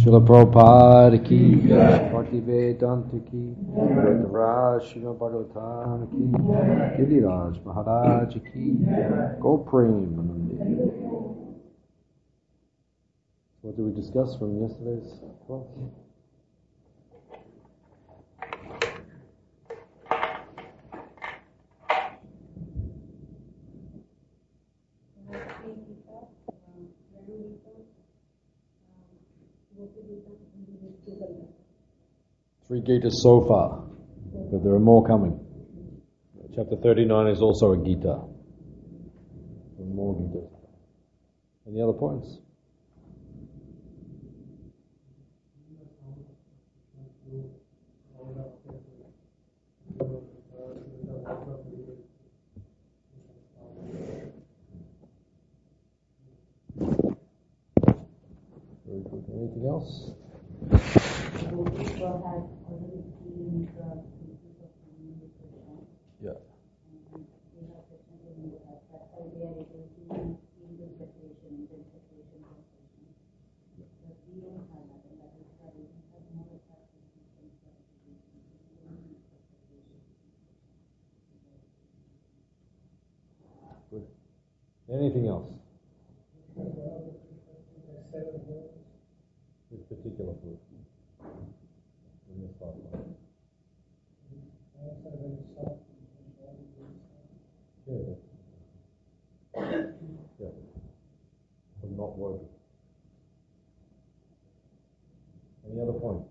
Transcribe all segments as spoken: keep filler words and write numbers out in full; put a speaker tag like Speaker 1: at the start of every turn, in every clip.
Speaker 1: Srila Prabhupada ki, Bhaktivedanta ki, Raj Srila Bhagavatam ki, Giriraj Maharaj ki, Goprim Anandi. What did we discuss from yesterday's class? Three Gitas so far, but there are more coming. Chapter thirty-nine is also a Gita. There are more Gitas. Any other points? Very good. Anything else? Yeah. Good. Anything else? This particular food. In this part. Yeah. Yeah. But not working. Any other points?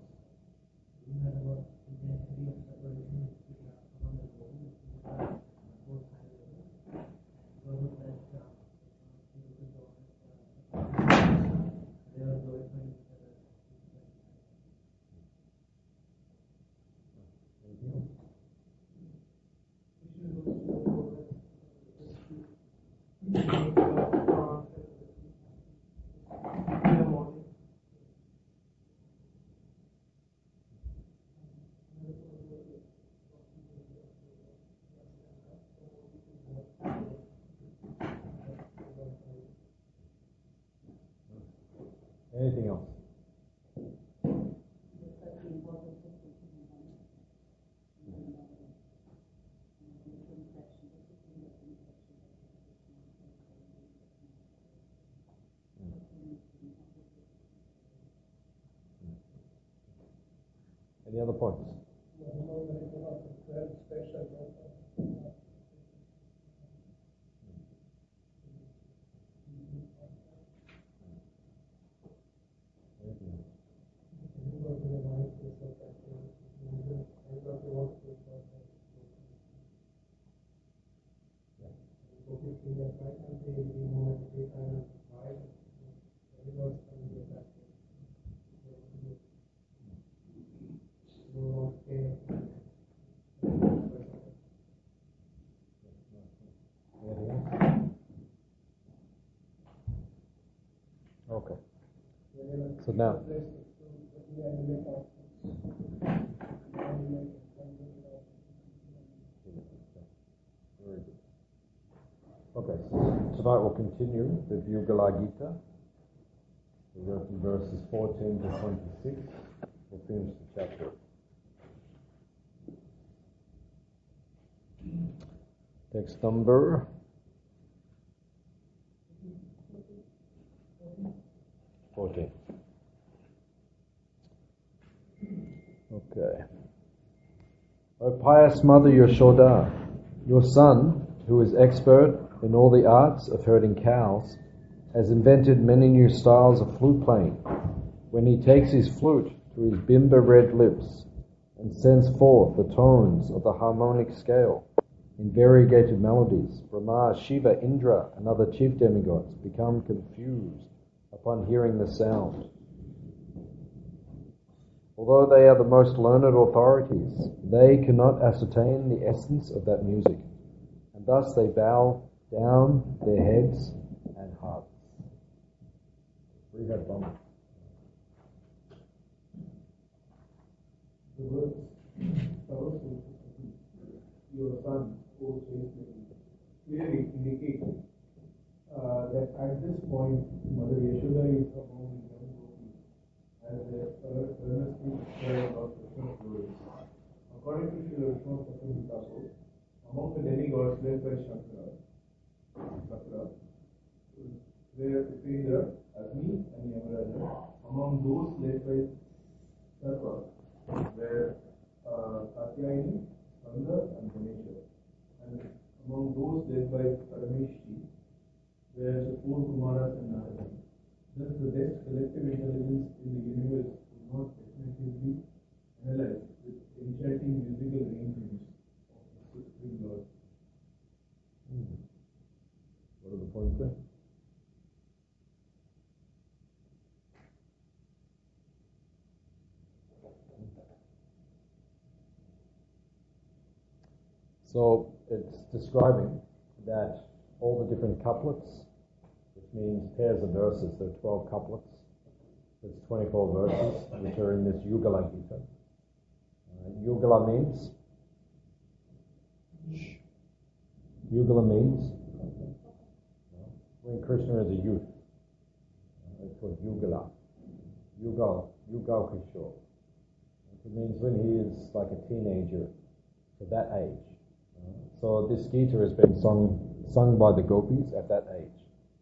Speaker 1: Anything else? Any other points? Okay. So now. Very good. Okay, so tonight we'll continue the Yugala Gita. We'll go from verses fourteen to twenty-six. We'll finish the chapter. Text number fourteen. Okay. O pious mother Yashoda, your son, who is expert in all the arts of herding cows, has invented many new styles of flute playing. When he takes his flute to his bimba red lips and sends forth the tones of the harmonic scale in variegated melodies, Brahma, Shiva, Indra, and other chief demigods become confused upon hearing the sound. Although they are the most learned authorities, they cannot ascertain the essence of that music, and thus they bow down their heads and hearts. We have fun.
Speaker 2: The words, your son, who clearly indicate uh, that at this point, Mother Yashoda is among young gopis, as earnestly inquired about Krishna's glories. According to Srila Vishnu Chakravarti Thakur, among the demigods led by Shankara, Shakra, were Upendra, Agni, and Yamaraja. Among those led by Sarva were uh, Katyayani, Skanda, and Ganesha. And among those led by Parameshti were the four Kumaras and Narada. Thus, the best collective intelligence in the universe could not definitively analyze with enchanting musical arrangements of the Supreme Lord.
Speaker 1: Hmm. What are the points there? So it's describing that all the different couplets, which means pairs of verses, there are twelve couplets, there's twenty-four verses, which are in this Yugala Gita. Uh, Yugala means, Yugala means when Krishna is a youth. Uh, it's called Yugala. Yugal, Yugal Kishore. It means when he is like a teenager, to that age. So this Gita is being sung, sung by the gopis at that age.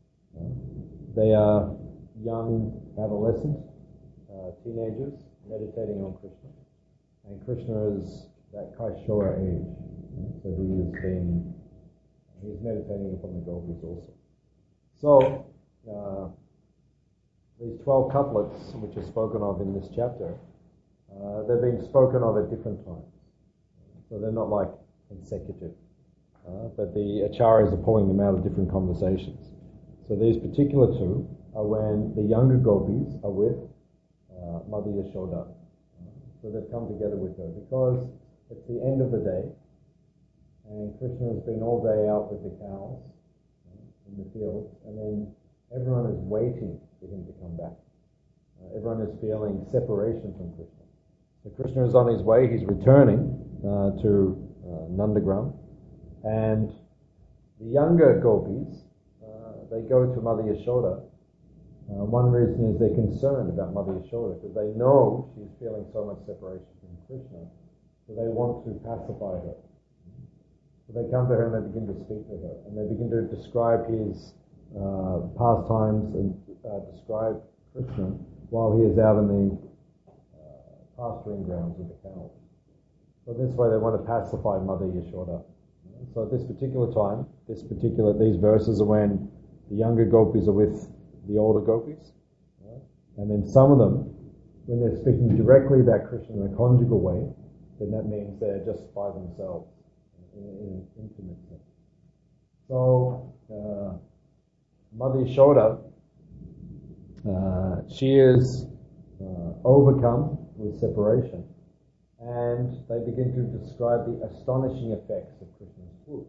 Speaker 1: They are young adolescent uh, teenagers meditating on Krishna. And Krishna is that Kaishora age. So he is being, he is meditating upon the gopis also. So uh, these twelve couplets, which are spoken of in this chapter, uh, they're being spoken of at different times. So they're not like consecutive. Uh, but the acharyas are pulling them out of different conversations. So these particular two are when the younger gopis are with uh, Mother Yashoda. Uh, so they've come together with her because it's the end of the day and Krishna has been all day out with the cows uh, in the fields, and then everyone is waiting for him to come back. Uh, everyone is feeling separation from Krishna. So Krishna is on his way, he's returning uh, to uh, Nandagram. And the younger gopis, uh, they go to Mother Yashoda. Uh, one reason is they're concerned about Mother Yashoda because they know she's feeling so much separation from Krishna, so they want to pacify her. So they come to her and they begin to speak to her, and they begin to describe his uh, pastimes and uh, describe Krishna while he is out in the uh, pasturing grounds with the cows. So this way they want to pacify Mother Yashoda. So at this particular time, this particular these verses are when the younger gopis are with the older gopis, right? And then some of them, when they're speaking directly about Krishna in a conjugal way, then that means they're just by themselves in, in an intimate sense. So uh, Mother Yashoda, uh, she is uh, overcome with separation. And they begin to describe the astonishing effects of Krishna's flute.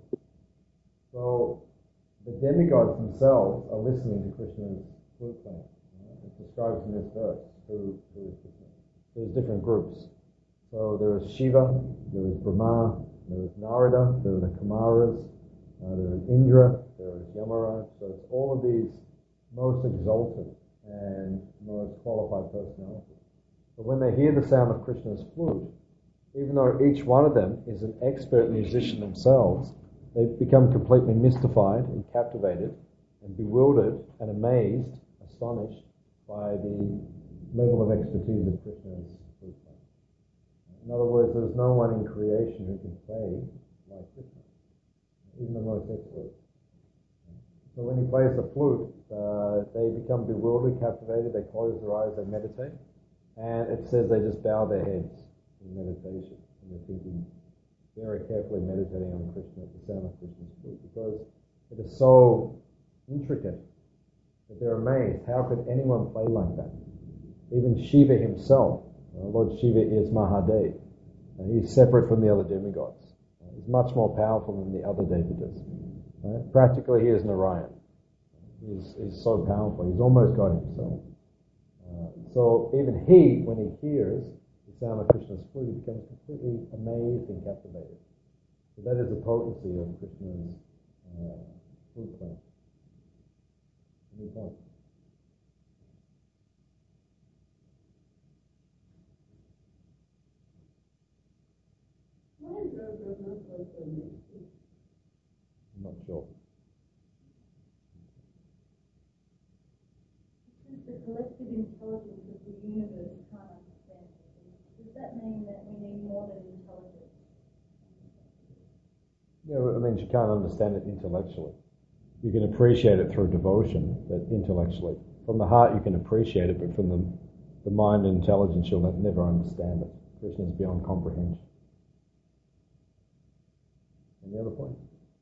Speaker 1: So the demigods themselves are listening to Krishna's flute playing. Right? It describes in this verse who, who is Krishna. There's different groups. So there is Shiva, there is Brahma, there is Narada, there are the Kumaras, uh, there is Indra, there is Yamaraj. So it's all of these most exalted and most qualified personalities. But when they hear the sound of Krishna's flute, even though each one of them is an expert musician themselves, they become completely mystified and captivated and bewildered and amazed, astonished by the level of expertise of Krishna's flute playing. In other words, there's no one in creation who can play like Krishna, even the most expert. So when he plays the flute, uh, they become bewildered, captivated, they close their eyes, they meditate, and it says they just bow their heads in meditation, and they're thinking, very carefully meditating on Krishna, the sound of Krishna's flute, because it is so intricate that they're amazed. How could anyone play like that? Even Shiva himself, uh, Lord Shiva is Mahadev. Uh, he's separate from the other demigods. Uh, he's much more powerful than the other devatas. Right? Practically, he is Narayan. He's, he's so powerful. He's almost God himself. Uh, so even he, when he hears the sound of Krishna's flute, he becomes completely amazed and captivated. So that is the potency of Krishna's uh, flute playing. Any point? I'm not sure.
Speaker 3: Since the collective intelligence of the universe can't understand it, does that mean that we need more than intelligence?
Speaker 1: Yeah, well, it means you can't understand it intellectually. You can appreciate it through devotion, but intellectually. From the heart you can appreciate it, but from the, the mind and intelligence you'll never understand it. Krishna is beyond comprehension. Any other point?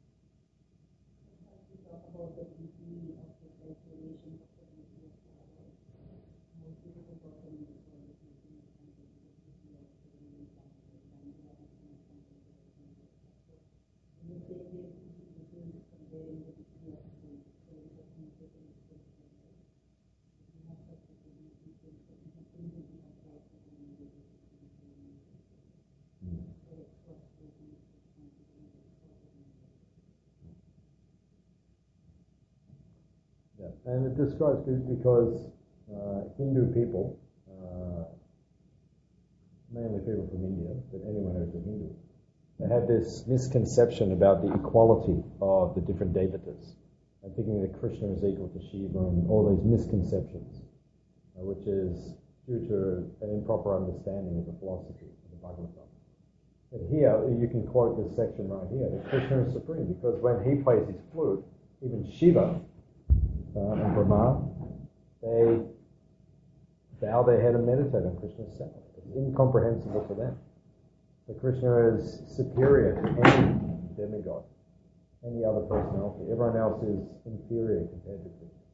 Speaker 1: And it describes because uh, Hindu people, uh, mainly people from India, but anyone who's a Hindu, they have this misconception about the equality of the different devatas, and thinking that Krishna is equal to Shiva, and all these misconceptions, uh, which is due to an improper understanding of the philosophy of the Bhagavatam. But here, you can quote this section right here, that Krishna is supreme, because when he plays his flute, even Shiva Uh, and Brahma, they bow their head and meditate on Krishna's self. It's incomprehensible to them. So Krishna is superior to any demigod, any other personality. Everyone else is inferior compared to Krishna.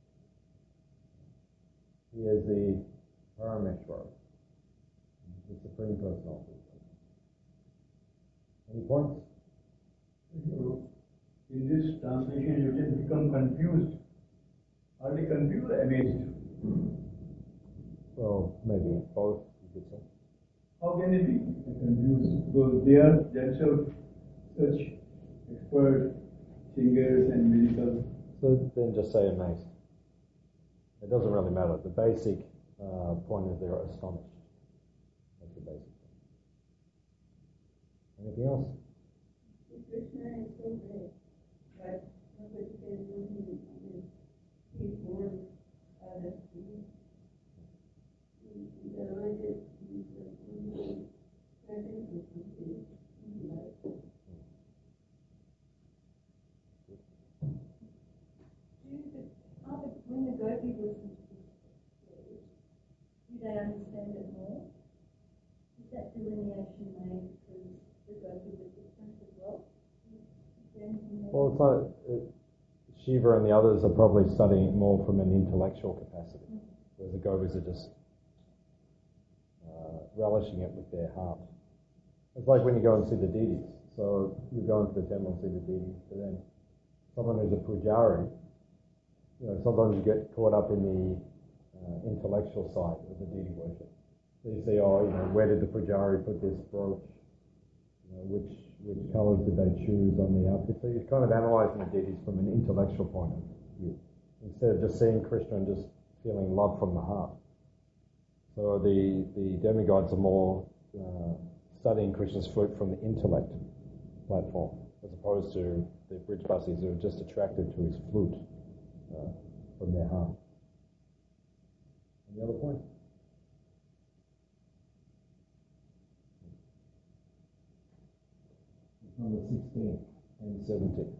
Speaker 1: He is the Parameshwara, the supreme personality. Any points?
Speaker 2: In this translation, you can become confused. Are they confused or amazed?
Speaker 1: Well, maybe both, you could say.
Speaker 2: How can they be confused? Because they are themselves such expert singers and musicals.
Speaker 1: So then just say amazed. It doesn't really matter. The basic uh, point is they're astonished. That's the basic point. Anything else?
Speaker 3: Krishna is so great, but nobody can do him. He's born out of the delighted, he's a present with something in life. When the gopis listen to this story, do they understand it more? Is that delineation made because the gopis are different as well?
Speaker 1: Well, it's not. It, Shiva and the others are probably studying it more from an intellectual capacity, whereas the gopis are just uh, relishing it with their heart. It's like when you go and see the deities. So you go into the temple and see the deities, but then someone who's a pujari, you know, sometimes you get caught up in the uh, intellectual side of the deity worship. So you say, oh, you know, where did the pujari put this brooch? You know, which which colours did they choose on the outfit? So you're kind of analysing the deities from an intellectual point of view, instead of just seeing Krishna and just feeling love from the heart. So the, the demigods are more uh, studying Krishna's flute from the intellect platform, as opposed to the Brijbasis who are just attracted to his flute uh, from their heart. Any other point? Number sixteen and seventeen.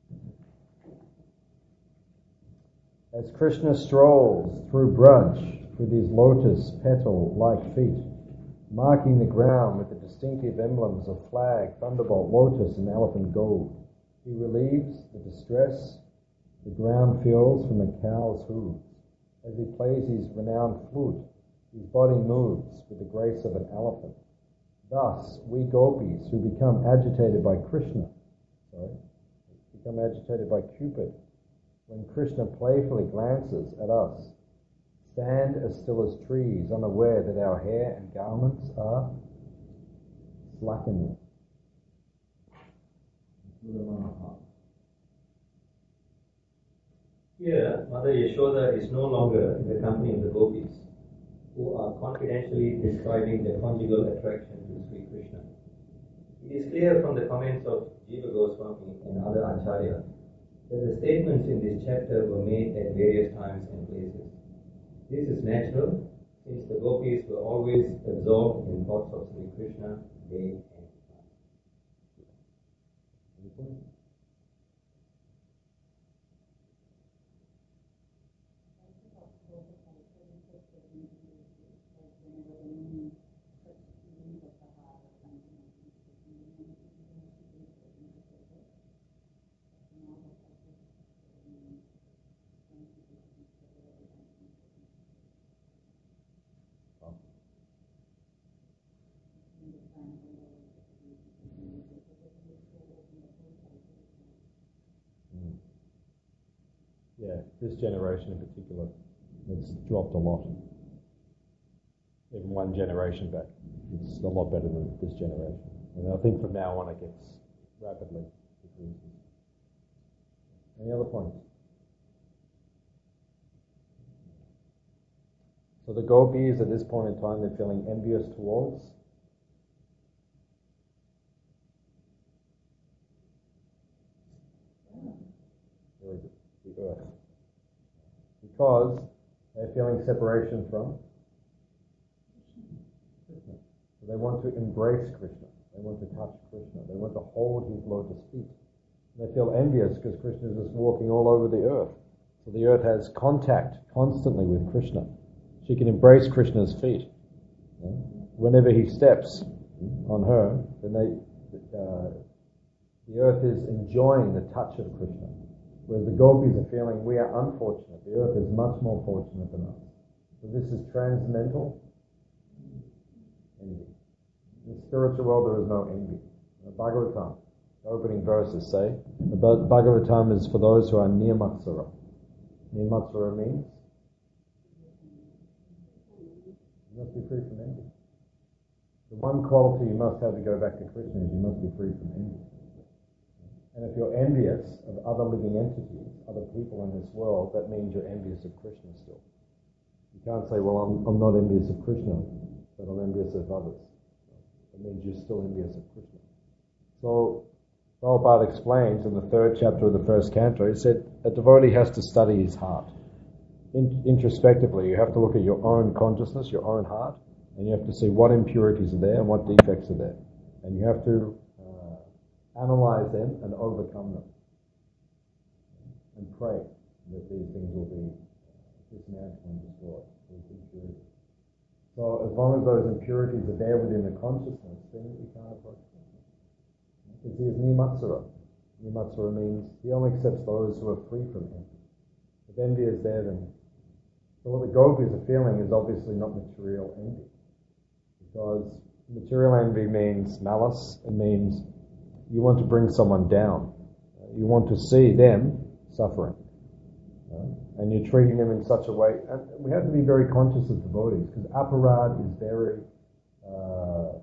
Speaker 1: As Krishna strolls through Braj with his lotus petal-like feet, marking the ground with the distinctive emblems of flag, thunderbolt, lotus, and elephant gold, he relieves the distress the ground feels from the cow's hooves. As he plays his renowned flute, his body moves with the grace of an elephant. Thus, we gopis who become agitated by Krishna, sorry, become agitated by Cupid, when Krishna playfully glances at us, stand as still as trees, unaware that our hair and garments are slackening.
Speaker 4: Here, Mother Yashoda is no longer in the company of the gopis, who are confidentially describing their conjugal attraction to Sri Krishna. It is clear from the comments of Jiva Goswami and other acharyas that the statements in this chapter were made at various times and places. This is natural, since the gopis were always absorbed in thoughts of Sri Krishna day and night.
Speaker 1: Yeah, this generation in particular, it's dropped a lot. Even one generation back, it's a lot better than this generation. And I think from now on it gets rapidly decreasing. Any other points? So the gopis at this point in time, they're feeling envious towards very good, the earth. Because they're feeling separation from Krishna. So they want to embrace Krishna. They want to touch Krishna. They want to hold his lotus feet. And they feel envious because Krishna is just walking all over the earth. So the earth has contact constantly with Krishna. She can embrace Krishna's feet. Whenever he steps on her, then they, uh, the earth is enjoying the touch of Krishna. Whereas the gopis are feeling we are unfortunate. The earth is much more fortunate than us. So this is transcendental envy. In the spiritual world there is no envy. The Bhagavatam, the opening verses say, the Bhagavatam is for those who are niyamatsara. Niyamatsara means you must be free from envy. The one quality you must have to go back to Krishna is you must be free from envy. And if you're envious of other living entities, other people in this world, that means you're envious of Krishna still. You can't say, well, I'm, I'm not envious of Krishna, but I'm envious of others. That means you're still envious of Krishna. So, Prabhupada explains in the third chapter of the first canto, he said, a devotee has to study his heart. In, introspectively, you have to look at your own consciousness, your own heart, and you have to see what impurities are there and what defects are there. And you have to analyze them and overcome them. And pray that these things will be dismantled and destroyed. These impurities. So as long as those impurities are there within the consciousness, then we can't approach them. Because he is Niyamatsara. Niyamatsara means he only accepts those who are free from envy. If envy is there, then so what the gopis are feeling is obviously not material envy. Because material envy means malice, it means you want to bring someone down. You want to see them suffering. Uh, and you're treating them in such a way. And we have to be very conscious of devotees because aparad is very uh,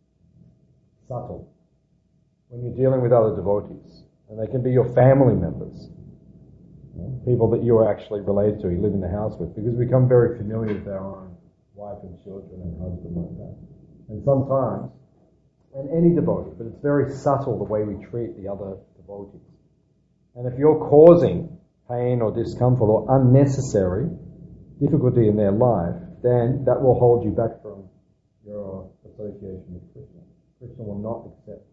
Speaker 1: subtle when you're dealing with other devotees. And they can be your family members. You know, people that you are actually related to, you live in the house with. Because we become very familiar with our own wife and children and husband like that. And sometimes and any devotee, but it's very subtle the way we treat the other devotees. And if you're causing pain or discomfort or unnecessary difficulty in their life, then that will hold you back from your association with Krishna. Krishna will not accept.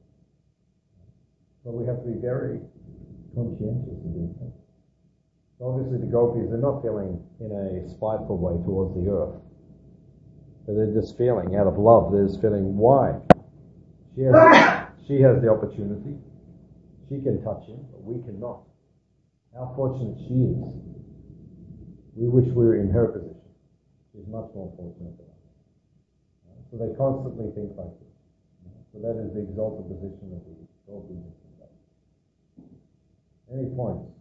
Speaker 1: So we have to be very conscientious of these things. So obviously the gopis, they're not feeling in a spiteful way towards the earth. But they're just feeling, out of love, they're just feeling, why? She has, she has the opportunity. She can touch him, but we cannot. How fortunate she is. We wish we were in her position. She's much more fortunate than us. So they constantly think like this. So that is the exalted position of the gopis. Any points?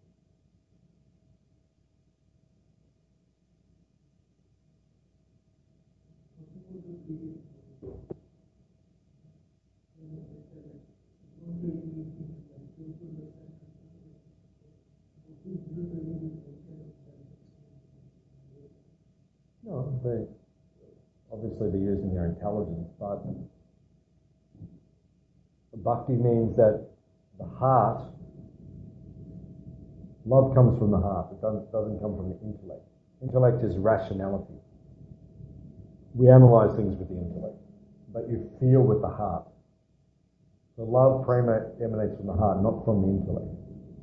Speaker 1: No, they obviously they're using their intelligence, but Bhakti means that the heart, love comes from the heart. It doesn't, doesn't come from the intellect. Intellect is rationality. We analyze things with the intellect, but you feel with the heart. So love, prema, emanates from the heart, not from the intellect.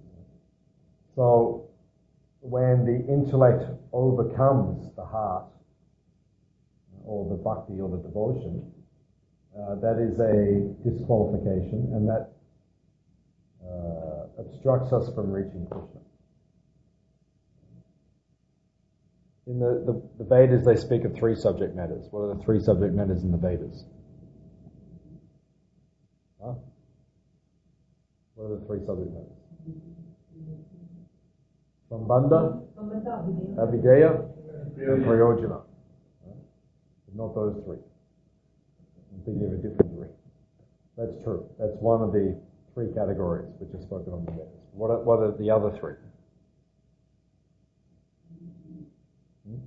Speaker 1: So when the intellect overcomes the heart, or the bhakti or the devotion, uh, that is a disqualification, and that uh, obstructs us from reaching Krishna. In the, the, the Vedas, they speak of three subject matters. What are the three subject matters in the Vedas? Huh? What are the three subject matters? Sambandha, Avideya, and Prayojana. But not those three. I'm thinking of a different three. That's true. That's one of the three categories which are spoken of in the Vedas. What are, what are the other three? Hmm?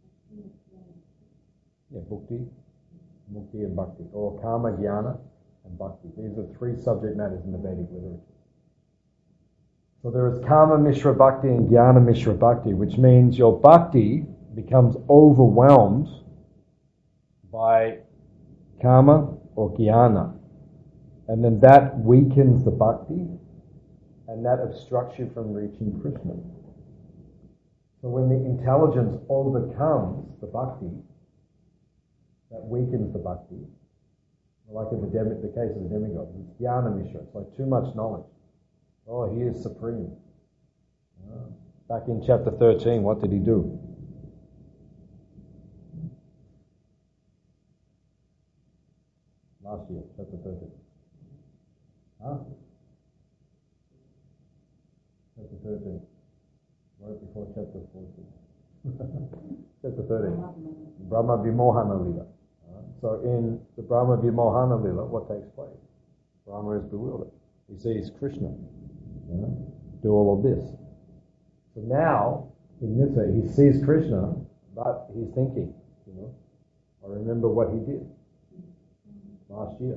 Speaker 1: Yeah, Bhukti, Mukti and Bhakti. Or Karma, Jnana and Bhakti. These are three subject matters in the Vedic literature. So there is Karma Mishra Bhakti and Jnana Mishra Bhakti, which means your Bhakti becomes overwhelmed by Karma or Jnana. And then that weakens the Bhakti, and that obstructs you from reaching Krishna. So when the intelligence overcomes the Bhakti, that weakens the Bhakti. Like in the, demi- the case of the demigod, it's Jnana Mishra. It's like too much knowledge. Oh, he is supreme. Uh, back in chapter thirteen, what did he do? Last year, chapter thirteen. Huh? Chapter thirteen. Right before chapter fourteen. Chapter thirteen. Brahma Vimohana Lila. Uh, so in the Brahma Vimohana Lila, what takes place? Brahma is bewildered. He sees Krishna. You know, do all of this. So now, in this way, he sees Krishna, but he's thinking, you know, I remember what he did last year.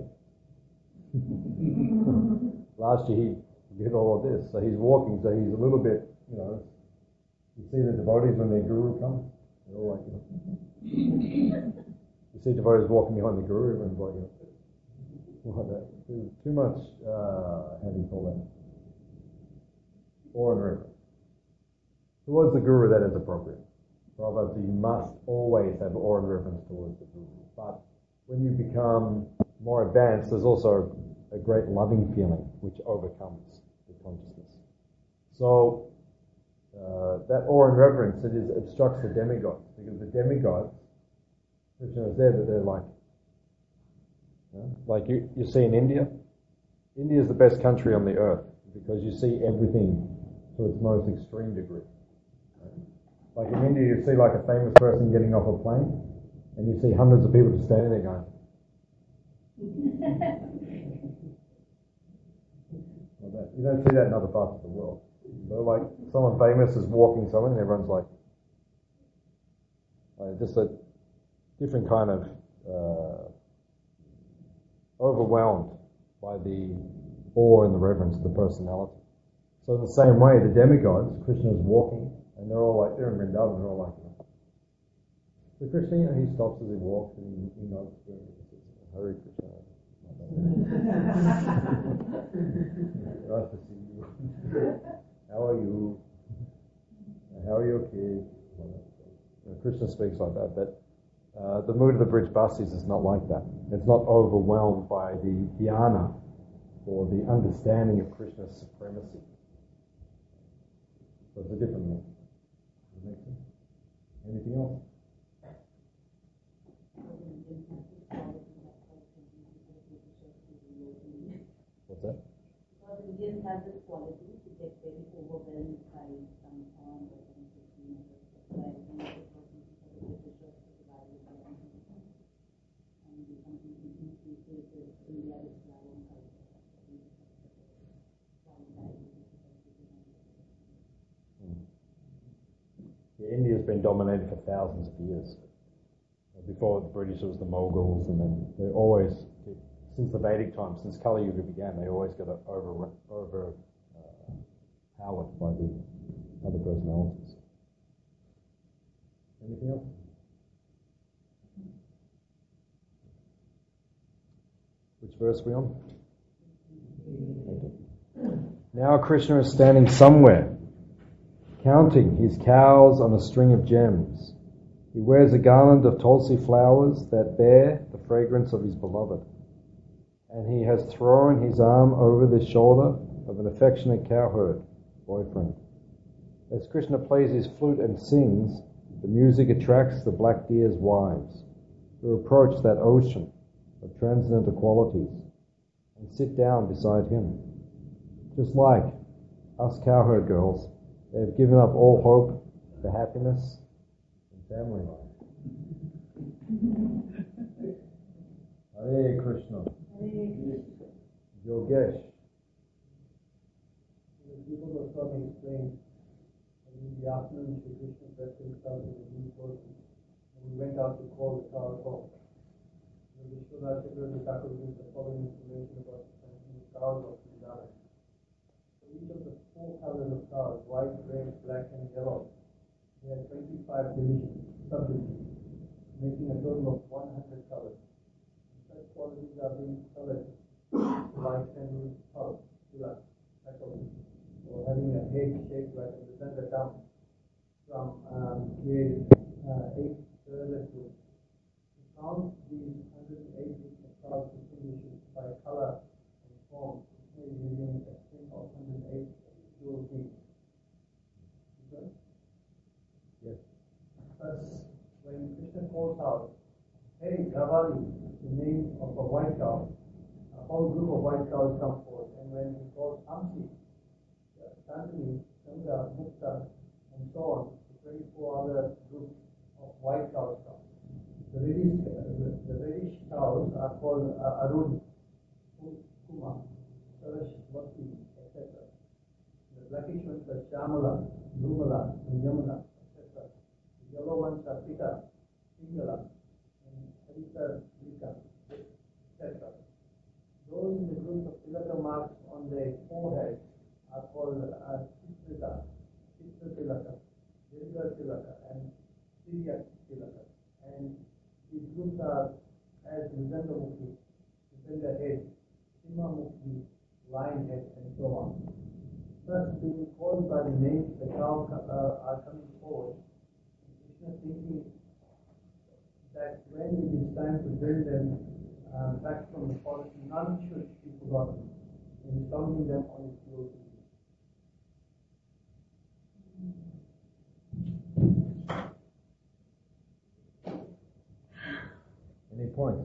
Speaker 1: Last year he did all of this. So he's walking, so he's a little bit, you know, you see the devotees when their guru comes, they're all like, you know. You see devotees walking behind the guru, everyone's like, you know, like that. There's too much, uh, how do you call that? Awe and reverence. Towards the guru, that is appropriate. Prabhupada, so you must always have awe and reverence towards the guru. But when you become more advanced, there's also a great loving feeling which overcomes the consciousness. So uh, that awe and reverence, it is obstructs the demigods, because the demigods, Krishna is there, but they're like, you know, like you, you see in India. India is the best country on the earth because you see everything to its most extreme degree. Right? Like in India, you see like a famous person getting off a plane, and you see hundreds of people just standing there going. Like that. You don't see that in other parts of the world. So like someone famous is walking somewhere, and everyone's like, like just a different kind of uh, overwhelmed by the awe and the reverence of the personality. So in the same way, the demigods, Krishna is walking, and they're all like, they're in Vrindavan, they're all like, you know. So Krishna, you know, he stops as he walks, and he, he nods, Hare Krishna. Nice to see you. How are you? How are your kids? Krishna speaks like that, but uh, the mood of the Brij Basis is not like that. It's not overwhelmed by the dhyana or the understanding of Krishna's supremacy. So it's a different mood. Does that make sense? Anything else? What's that?
Speaker 5: Because Indians have this quality to get very overwhelmed by some form or something. So I think the person who is the church is divided by something. And something in pieces is India is flying culture.
Speaker 1: Yeah, India's been dominated for thousands of years. Before the British, it was the Mongols, and then they always keep since the Vedic times, since Kali Yuga began, they always got over over uh, powered by the other personalities. Anything else? Which verse are we on? Now Krishna is standing somewhere, counting his cows on a string of gems. He wears a garland of tulsi flowers that bear the fragrance of his beloved. And he has thrown his arm over the shoulder of an affectionate cowherd boyfriend. As Krishna plays his flute and sings, the music attracts the black deer's wives, who approach that ocean of transcendental qualities and sit down beside him. Just like us cowherd girls, they have given up all hope for happiness and family life. Hare Krishna. Yogesh.
Speaker 2: The people were Swami explained that in the afternoon Shri Krishna dressed himself in a new clothes and we went out to call the cows home. The Vishwanath Chakravarti Thakur gives the following information about the cows of Vrindavan. So each of the four colors of cows, white, red, black and yellow, they have twenty-five divisions, subdivisions, making a total of one hundred colors. Such qualities are being colored like sandalwood pulp, tilak, or having a head shaped like a Mridanga dam from um, grade uh, eight further to count these one hundred eight different cows distinguished by color and form using a string of one hundred eight jewel beads. Okay?
Speaker 1: Yes.
Speaker 2: Thus, when Krishna calls out, "Hey, Gavali," the name of a white cow, a whole group of white cows come forth. And when he calls Amsi, Santini, Ganga, Mukta, and so on, the twenty-four other groups of white cows come. The reddish, uh, the, the reddish cows are called uh, Arun, Kuma, Sarash, Bhakti, et cetera. The blackish ones are Shamala, Lumala, and Yamuna, et cetera. The yellow ones are Pita, Singala, and Harita, Lika, et cetera. Those in the group of tilaka marks on their forehead are called uh, Chitrita, Chitra Tilaka, Dirga Tilaka, and Sirya Tilaka. And these groups are as Mridanga Mukhi, Mridanga head, Simha Mukhi, lion head, and so on. Thus, being called by the names, the cows uh, are coming forward. Krishna thinking that when it is time to bring them uh, back from the forest, none should be forgotten, and counting them on his clothes.
Speaker 1: Any points?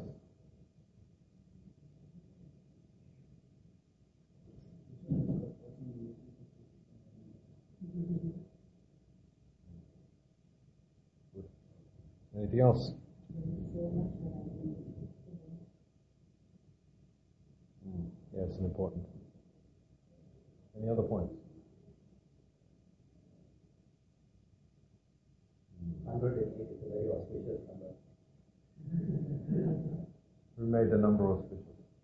Speaker 1: Anything else? Mm, yeah, it's important. Any other points?
Speaker 4: one hundred eight is a very auspicious number.
Speaker 1: Who made the number auspicious?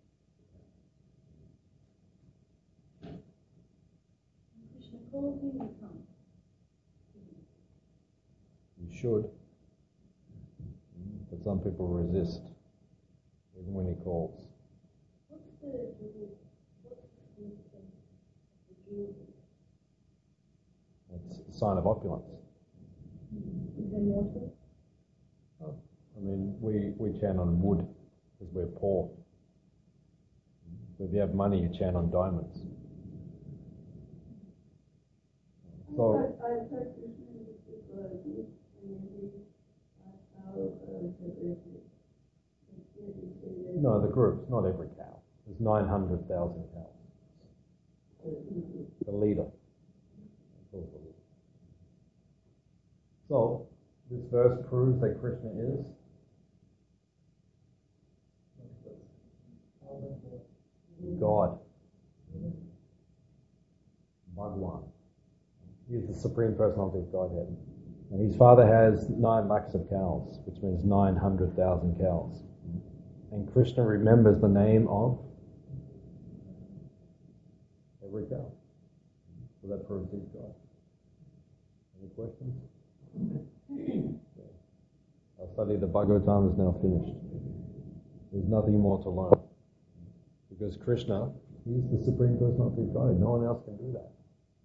Speaker 3: Krishna calls you, you come.
Speaker 1: You should. But some people resist, even when he calls.
Speaker 3: What's the jewel? What's the significance of the jewel?
Speaker 1: It's a sign of opulence.
Speaker 3: Is there more to it?
Speaker 1: Oh. I mean, we, we chant on wood because we're poor. So if you have money, you chant on diamonds. So,
Speaker 3: I've heard Krishna speak about this, and maybe how separately.
Speaker 1: no, the groups, not every cow. There's nine hundred thousand cows. The leader. So, this verse proves that Krishna is God. Bhagwan. He is the Supreme Personality of Godhead. And his father has nine lakhs of cows, which means nine hundred thousand cows. And Krishna remembers the name of every cow. So that proves he's God. Any questions? Our study of the Bhagavatam is now finished. There's nothing more to learn. Because Krishna, he's the Supreme Personality of God. No one else can do that.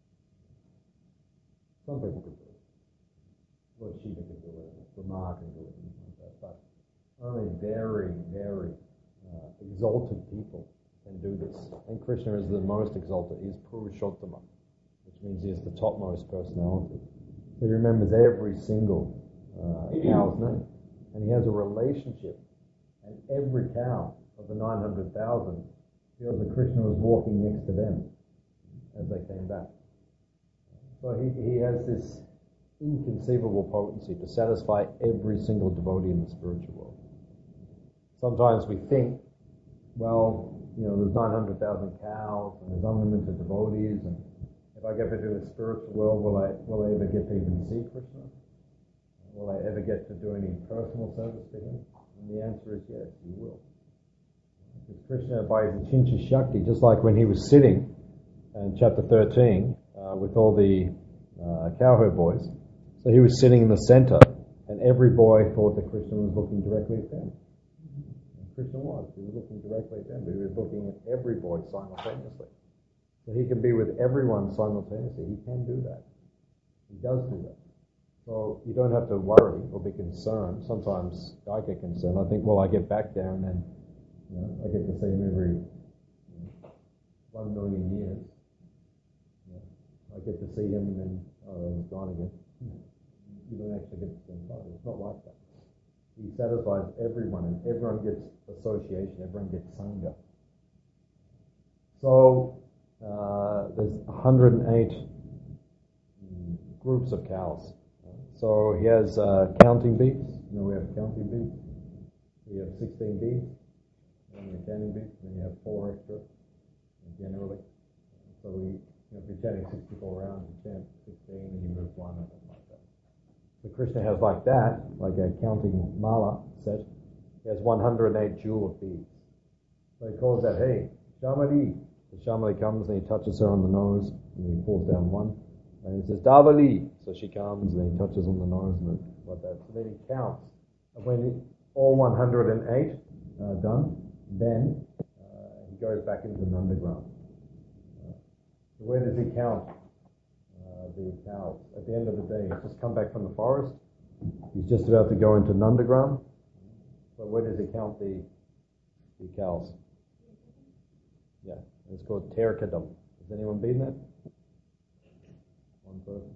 Speaker 1: Some people can do it. Lord Shiva can do it. Brahma can do it. Like that. But only very, very uh, exalted people can do this. And Krishna is the most exalted. He's Purushottama, which means he is the topmost personality. So he remembers every single uh, cow's name. And he has a relationship. And every cow of the nine hundred thousand feels that Krishna was walking next to them as they came back. So he, he has this inconceivable potency to satisfy every single devotee in the spiritual world. Sometimes we think, well, you know, there's nine hundred thousand cows and there's unlimited devotees, and if I get into the spiritual world, will I will I ever get to even see Krishna? Will I ever get to do any personal service to him? And the answer is yes, you will. Because Krishna, by his Achincha Shakti, just like when he was sitting in chapter thirteen uh, with all the uh, cowherd boys, so he was sitting in the center, and every boy thought that Krishna was looking directly at them. And Krishna was. He was looking directly at them, but he was looking at every boy simultaneously. So he can be with everyone simultaneously. He can do that. He does do that. So you don't have to worry or be concerned. Sometimes I get concerned. I think, well, I get back there and then, you know, I get to see him every you know, one million years. You know, I get to see him and then, oh, he's gone again. You don't actually get to spend time. It's not like that. He satisfies everyone, and everyone gets association. Everyone gets sangha. So uh, there's one hundred eight groups of cows. So he has uh, counting beads. You know, we have counting beads. We have sixteen beads. And we have counting beads. And then you have four extra, generally. So we, you know, if you're chanting sixty-four rounds, you chant sixteen, and you move one, or something like that. So Krishna has like that, like a counting mala set. He has one hundred eight jewel of beads. So he calls that, hey, Shamali. So Shamali comes and he touches her on the nose, and he pulls down one. And he says, Davali. So she comes and he touches on the nose and like that. So then he counts. And when he, all one hundred eight are done, then uh, he goes back into Nandagram. Uh, so where does he count uh, the cows? At the end of the day, he's just come back from the forest. He's just about to go into Nandagram. So where does he count the, the cows? Yeah, it's called Terkadam. Has anyone been there? One person.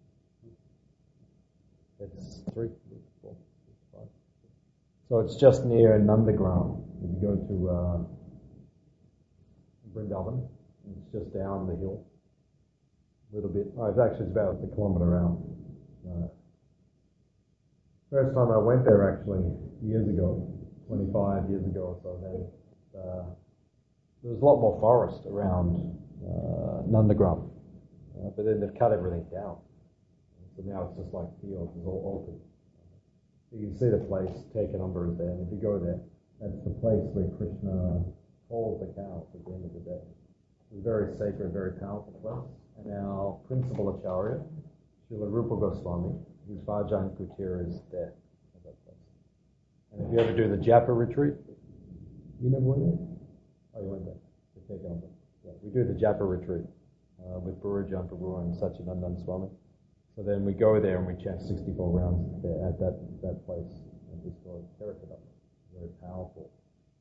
Speaker 1: It's three, four, five. So it's just near Nandagram. If you go to uh, Vrindavan, it's just down the hill a little bit. Oh, it's actually about a kilometre out. Uh, first time I went there, actually, years ago, twenty-five years ago or so, then uh, there was a lot more forest around uh, Nandagram. Uh, but then they've cut everything down. So now it's just like fields, it's all open. You can see the place, Tekanumber is there, and if you go there, that's the place where Krishna calls the cows at the end of the day. It's a very sacred, very powerful place. And our principal acharya, Srila Rupa Goswami, whose Vajan Kutir is there at that place. And if you ever do the Japa retreat, you never went there? Oh, you went there. The Tekanumber. Yeah, we do the Japa retreat. Uh, with Burujan Prabhu and Satchidananda Swami. So then we go there and we chant sixty-four rounds there at that, that place. And it's called Terakadam. Very powerful.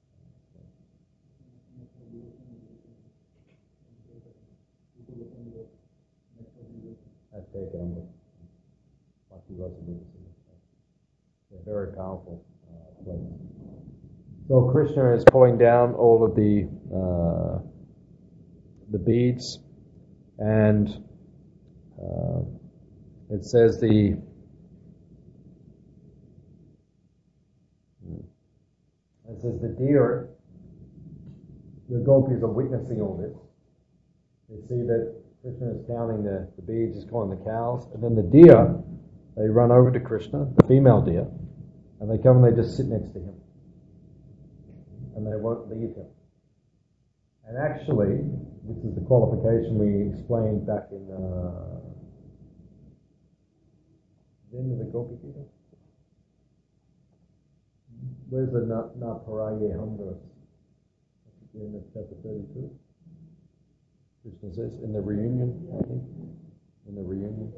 Speaker 1: At Terakadam. They're very powerful uh, place. So Krishna is pulling down all of the uh, the beads. And uh, it says the it says the deer, the gopis are witnessing all this. They see that Krishna is counting the, the beads, he's calling the cows, and then the deer, they run over to Krishna, the female deer, and they come and they just sit next to him. they won't leave him. And actually, this is the qualification we explained back in uh, the end of the Gopi Gita. Where's the Na, na Paraye Hum verse? At the end of chapter thirty-two. Krishna says, in the reunion, I think. In the reunion.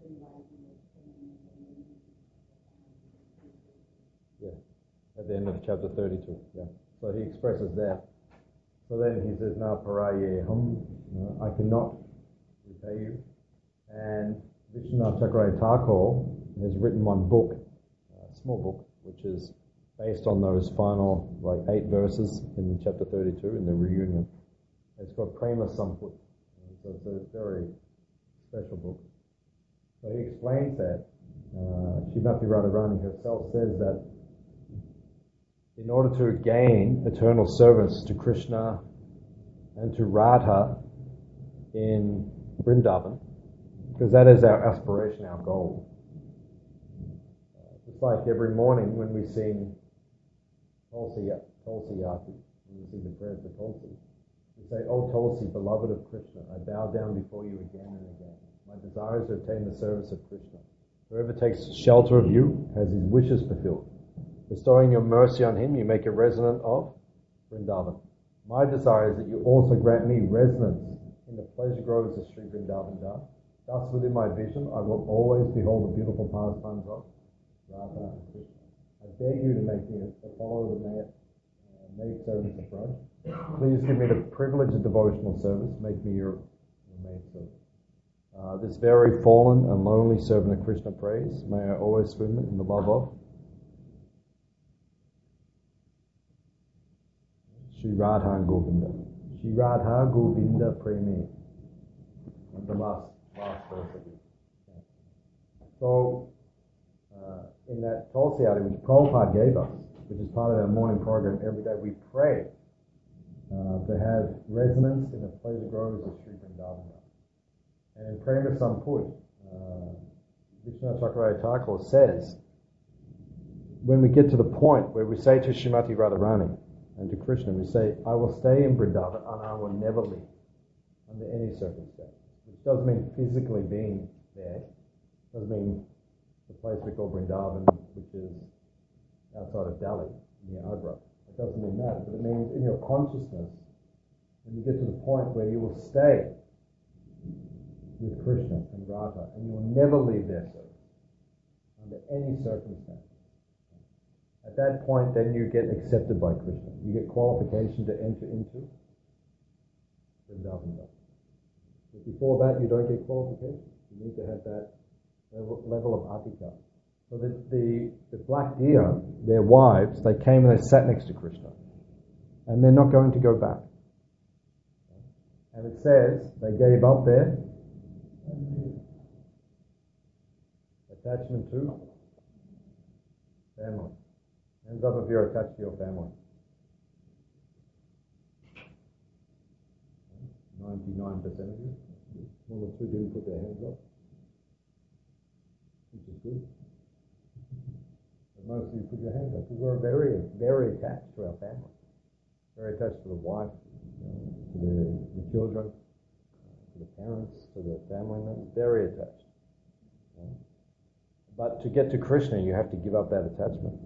Speaker 1: Yeah, at the end of chapter thirty-two. Yeah. So he expresses that. So then he says, Na Paraye Hum, I cannot repay you. And Vishwanath Chakravarti Thakur has written one book, a small book, which is based on those final like eight verses in chapter thirty-two in the reunion. It's called Prema Samput. So it's a very special book. So he explains that uh, Srimati Radharani herself says that in order to gain eternal service to Krishna and to Radha in Vrindavan, because that is our aspiration, our goal. Uh, just like every morning when we sing Tulsi, Tulsi Yati, when we sing the prayers for Tulsi, we say, "O Tulsi, beloved of Krishna, I bow down before you again and again. My desire is to obtain the service of Krishna. Whoever takes shelter of you has his wishes fulfilled. Bestowing your mercy on him, you make a resident of Vrindavan. My desire is that you also grant me residence in the pleasure groves of Sri Vrindavan Das. Thus, within my vision, I will always behold the beautiful pastimes of Radha and Krishna. I beg you to make me a follower of the maid, uh, maid servants of Braj. Please give me the privilege of devotional service. Make me your, your maid servant." Uh, this very fallen and lonely servant of Krishna prays, may I always swim in the love of Shri Radha and Govinda. Shri Radha Govinda Premi. And the last, last verse of it. So, uh, in that Tulsi Yati, which Prabhupada gave us, which is part of our morning program every day, we pray uh, to have resonance in the pleasure groves of Sri Vrindavan. And in Prema Samput, uh, Vishwanath Chakravarti Thakur says, when we get to the point where we say to Srimati Radharani and to Krishna, we say, I will stay in Vrindavan and I will never leave under any circumstance. Which doesn't mean physically being there. It doesn't mean the place we call Vrindavan, which is outside of Delhi, near Agra. It doesn't mean that, but it means in your consciousness, when you get to the point where you will stay with Krishna and Radha, and you will never leave their service under any circumstance. At that point, then you get accepted by Krishna. You get qualification to enter into Vrindavan. But before that, you don't get qualification. You need to have that level, level of atika. So the, the, the black deer, their wives, they came and they sat next to Krishna. And they're not going to go back. And it says they gave up their attachment to family. Hands up if you're attached to your family. ninety-nine percent of you. One or two didn't put their hands up, which is good. But most of you put your hands up because we're very, very attached to our family. Very attached to the wife, uh, to the, the children, uh, to the parents, to the family members. Very attached. Uh, but to get to Krishna, you have to give up that attachment.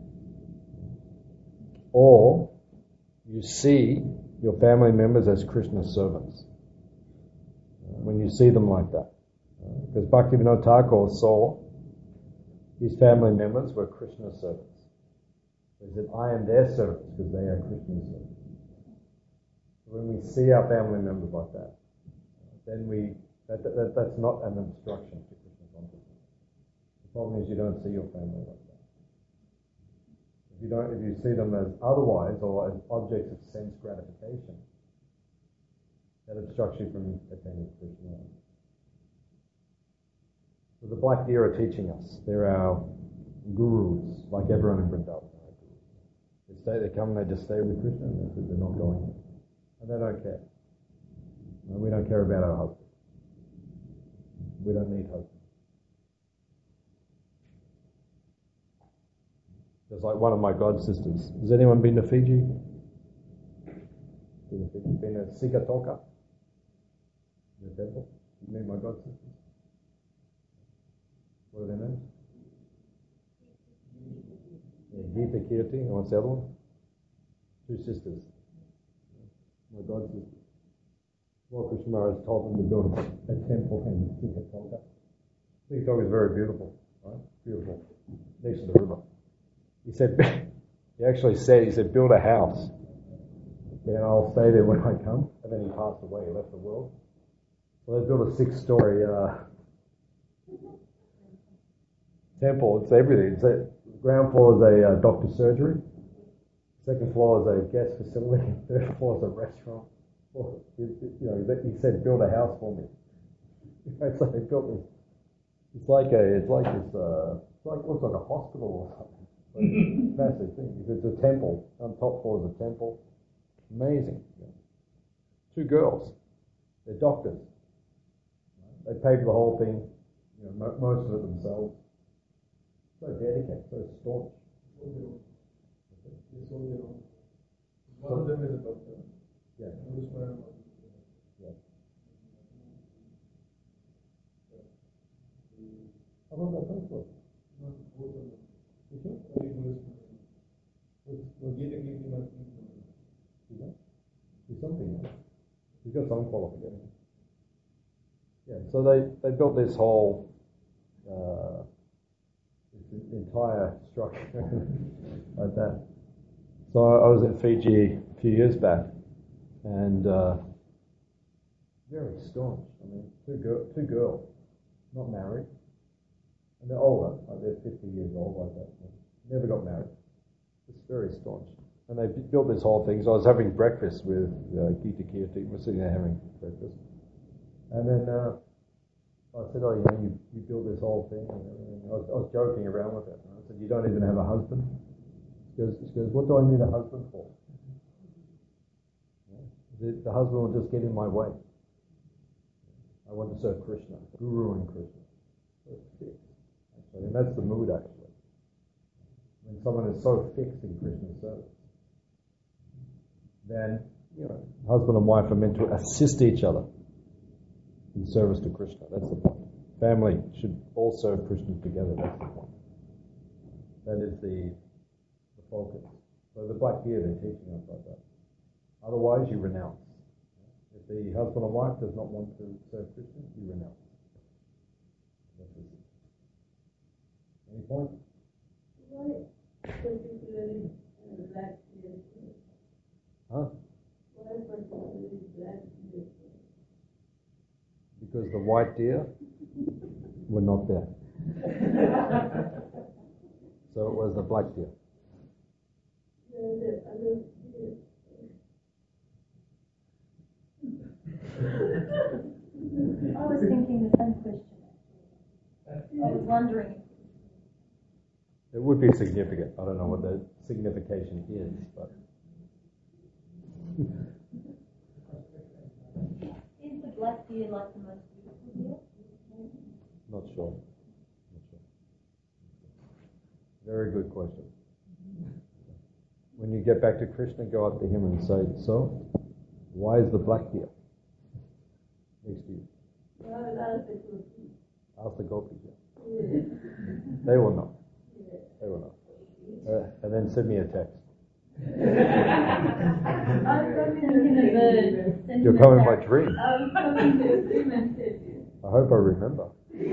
Speaker 1: Or you see your family members as Krishna's servants. Uh, when you see them like that. Uh, because Bhaktivinoda Thakur saw his family members were Krishna's servants. So he said, I am their servants because they are Krishna's servants. So when we see our family members like that, uh, then we, that, that, that's not an obstruction to Krishna consciousness. The problem is you don't see your family like that. If you don't, if you see them as otherwise or as objects of sense gratification, that obstructs you from attaining Krishna. So the black deer are teaching us. They're our gurus, like everyone in Vrindavan. They stay, they come and they just stay with Krishna, and they're, they're not going, and they don't care. And we don't care about our husband. We don't need husbands. Just like one of my god sisters. Has anyone been to Fiji? Been a, been a Sikatoka in the temple. You meet my god sisters. What are their names? Yeah, Gita Kirti, and what's the other one? Two sisters. My god sisters. Well, Krishna Maharaj told them to build a, a temple in Sikatoka. Sikatoka is very beautiful, right? Beautiful. Next to the river. He said, he actually said, he said, build a house. And I'll stay there when I come. And then he passed away, he left the world. So they built a six-story uh, temple. It's everything. It's a, ground floor is a uh, doctor's surgery. Second floor is a guest facility. Third floor is a restaurant. Well, you, you know, he said, build a house for me. It's like they built this. It's like a, it's like this, uh, it's like, looks like a hospital or something. Like a massive thing. It's a temple. On top floor is a temple. Amazing. Two girls. They're doctors. They paid for the whole thing. You know, mo- most of it themselves. So dedicated, so staunch.
Speaker 2: One of them is a doctor.
Speaker 1: Yeah. Yeah. How about that first one?
Speaker 2: Not both of them.
Speaker 1: You sure?
Speaker 2: Only Buddhist.
Speaker 1: What's-
Speaker 2: Gita Kirti must be.
Speaker 1: You know? Do something. He's got some qualification. Yeah, so they, they built this whole uh, this entire structure like that. So I was in Fiji a few years back, and uh, very staunch. I mean, two, girl, two girls, not married, and they're older, like they're fifty years old, like that. Never got married. Just very staunch. And they built this whole thing. So I was having breakfast with uh, Gita Kirti. We're sitting there having breakfast. And then uh, I said, oh, you know, you, you built this whole thing. And I was, I was joking around with it. And I said, you don't even have a husband? She goes, she goes what do I need a husband for? The, the husband will just get in my way. I want to serve Krishna, Guru and Krishna. So it's fixed. Actually. And that's the mood, actually. When someone is so fixed in Krishna's service, then, you know, husband and wife are meant to assist each other in service to Krishna. That's the point. Family should all serve Krishna together. That's the point. That is the, the focus. So the Black Deer, they're teaching us like that. Otherwise, you renounce. If the husband and wife does not want to serve Krishna, you renounce. That's it. Any point?
Speaker 3: Why particularly uh, black deer?
Speaker 1: Huh?
Speaker 3: Why particularly black deer?
Speaker 1: Because the white deer were not there. So it was the black deer.
Speaker 3: The, the other deer. I was thinking the same question actually. I was wondering.
Speaker 1: It would be significant. I don't know what the signification is, but
Speaker 3: Is the black deer like the most beautiful deer?
Speaker 1: not sure. Not sure. Very good question. When you get back to Krishna, go up to him and say, so, why is the black deer next to you?
Speaker 3: No, that's the good.
Speaker 1: Ask the gopis.
Speaker 3: Yeah.
Speaker 1: They will know.
Speaker 3: Yeah.
Speaker 1: They will know. Uh, and then send me a text.
Speaker 3: I was thinking of the
Speaker 1: You're coming in my dream.
Speaker 3: I was coming to a dream and said you.
Speaker 1: I hope I remember.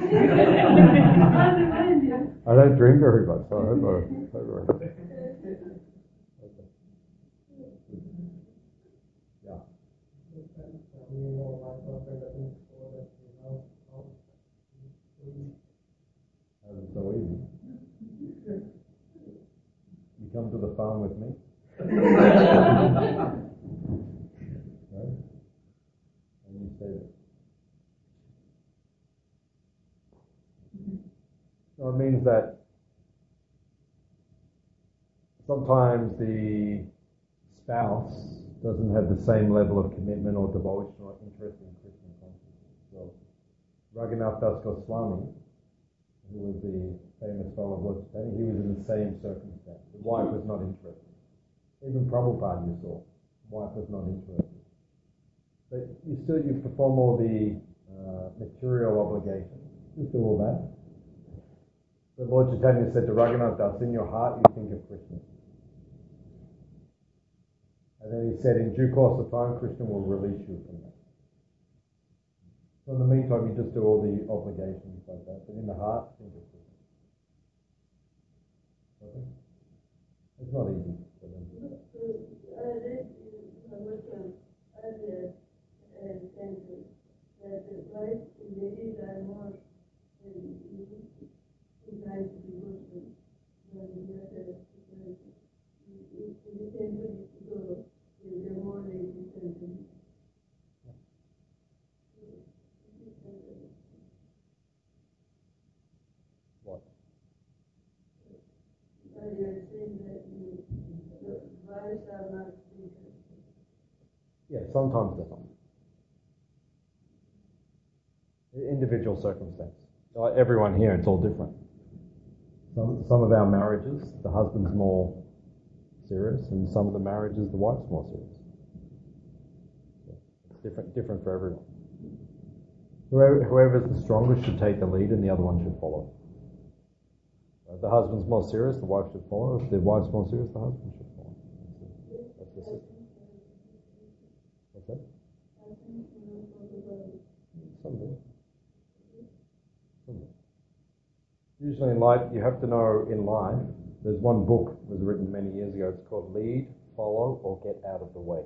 Speaker 3: I remind you.
Speaker 1: I don't dream very much, so I hope I, hope I remember. Okay. Yeah. That is so easy. You come to the farm with me. Right? And you say that. So it means that sometimes the spouse doesn't have the same level of commitment or devotion or interest in Krishna consciousness. So Raghunath Das Goswami, who was the famous fellow of Lord, he was in the same circumstance. The wife was not interested. Even Prabhupada, you saw, wife was not interested. But you still, you perform all the uh, material obligations. You do all that. The Lord Chaitanya said to Raghunath Das, in your heart you think of Krishna. And then he said, in due course of time, Krishna will release you from that. So in the meantime, you just do all the obligations like that. But in the heart, think of Krishna. Okay? It's not easy for them.
Speaker 6: I read in Bhagavatam earlier uh, sentence that the wives and ladies are more inclined to devotion than the other. In the temple, if you go, there are more ladies than men.
Speaker 1: What?
Speaker 6: But you are saying that you, the wives are not leaders.
Speaker 1: Yeah, sometimes they're not. Individual circumstance. Like everyone here, it's all different. Some some of our marriages, the husband's more serious, and some of the marriages, the wife's more serious. It's different different for everyone. Whoever, whoever's the strongest should take the lead, and the other one should follow. If the husband's more serious, the wife should follow. If the wife's more serious, the husband should follow. That's the system. What's that? Some do. Some do. Usually in life, you have to know in life, there's one book that was written many years ago. It's called Lead, Follow, or Get Out of the Way.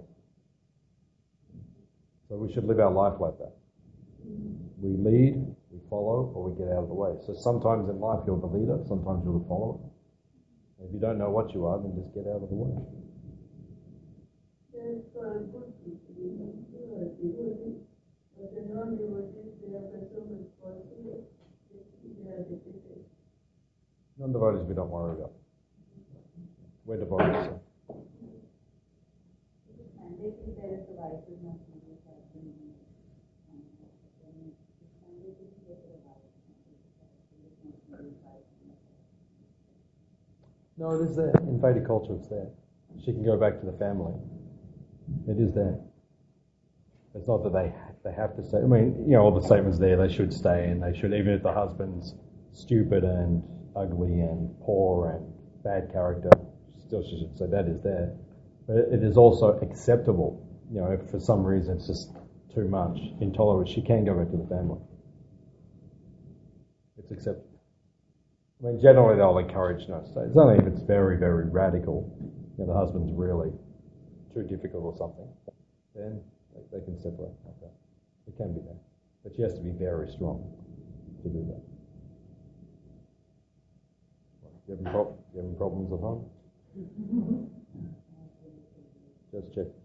Speaker 1: So we should live our life like that. We lead, we follow, or we get out of the way. So sometimes in life you're the leader, sometimes you're the follower. If you don't know what you are, then just get out of the way.
Speaker 6: There's for good people, you know, who are devotees, but the non-devotees, they have got so much possibility, they are defeated.
Speaker 1: Non-devotees we don't worry about. We're devotees. So.
Speaker 5: And they think there is the wife is not really helping me.
Speaker 1: No, it is there. In Vedic culture, it's there. She can go back to the family. It is there. It's not that they they have to stay. I mean, you know, all the statements there. They should stay, and they should, even if the husband's stupid and ugly and poor and bad character, still she should say that is there. But it is also acceptable. You know, if for some reason it's just too much, intolerant, she can go back to the family. It's acceptable. I mean, generally they'll encourage no stay. It's only if it's very, very radical, you know, the husband's really too difficult or something, then they, they can separate like that. It can be there. But she has to be very strong to do that. You having, pro- you having problems at home? Just check.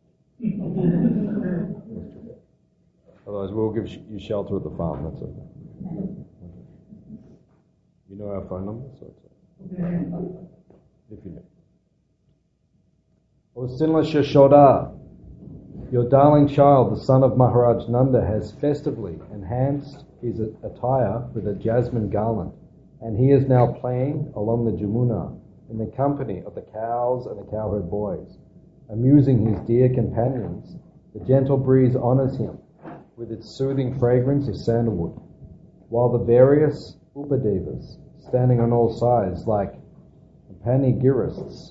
Speaker 1: Just check. Otherwise, we'll give you shelter at the farm. That's okay. Okay. You know our phone number, so it's okay. If you know. O sinless Yashoda, your darling child, the son of Maharaj Nanda, has festively enhanced his attire with a jasmine garland, and he is now playing along the Jamuna in the company of the cows and the cowherd boys. Amusing his dear companions, the gentle breeze honors him with its soothing fragrance of sandalwood, while the various Upadevas, standing on all sides like panegyrists,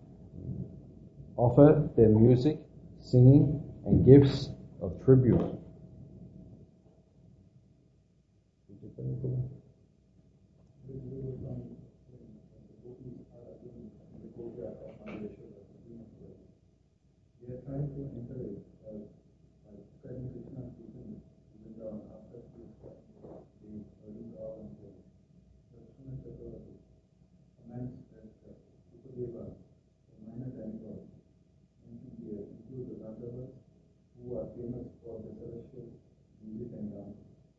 Speaker 1: offer their music, singing, and gifts of tribute.
Speaker 2: We are trying to encourage uh, by spreading Krishna's teaching even though after this the early hour and the Lakshmana Chakravarti comments that uh, Upadeva, the minor demigod, mentioned here, include the Gandharvas who are famous for the celestial music and dance.